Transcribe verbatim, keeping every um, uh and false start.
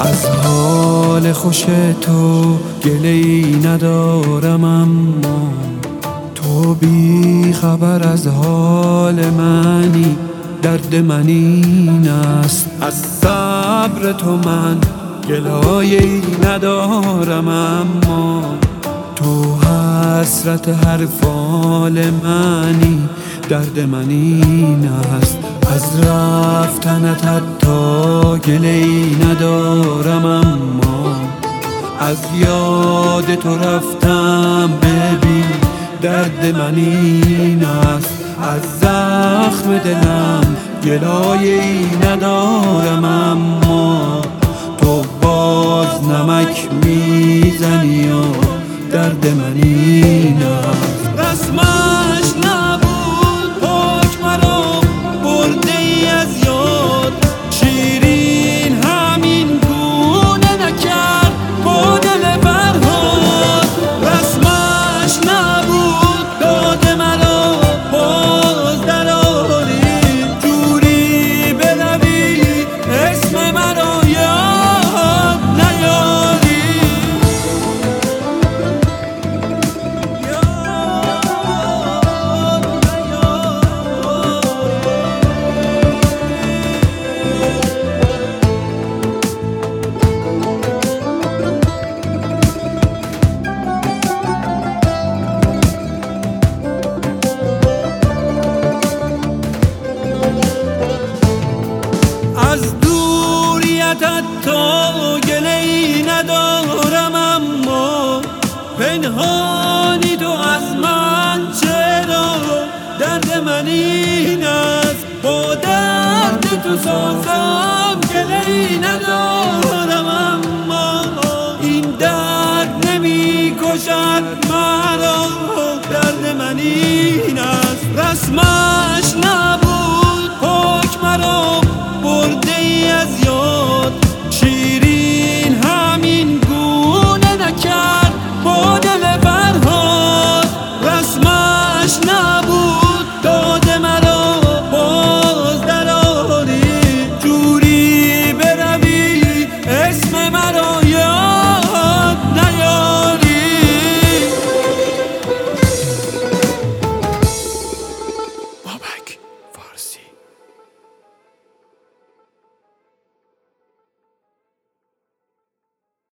از حال خوش تو گله‌ای ندارم، اما تو بی خبر از حال منی، درد من این است. از صبر تو من گلایه‌ای ندارم، اما تو حسرت هر فال منی، درد من این است. از رفتنت حتی گله‌ای ندارم، اما از یاد تو رفتم ببین، درد من این است. از زخم دلم گلایه‌ای ندارم، اما تو باز نمک میزنی و درد من این است. رسمش نبود پاک مرا برده ای از یاد، شیرین همین گونه نکرد با دل فرهاد. رسمش نبود داد مرا باز دراری، جوری بروی اسم مرا یاد نیاری. از دوریتت تو گله‌ای ندارم، اما پنهانی تو از من چرا، درد من این است. با درد تو سازم گله‌ای